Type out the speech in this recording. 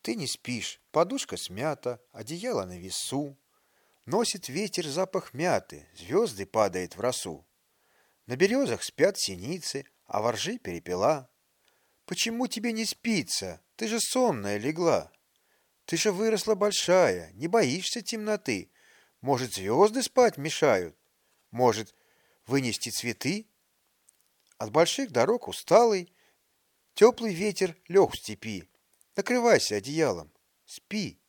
Ты не спишь, подушка смята, одеяло на весу. Носит ветер запах мяты, звезды падает в росу. На березах спят синицы, а во ржи перепела. Почему тебе не спится? Ты же сонная легла. Ты же выросла большая, не боишься темноты. Может, звезды спать мешают? Может, вынести цветы? От больших дорог усталый, теплый ветер лег в степи. Накрывайся одеялом, спи.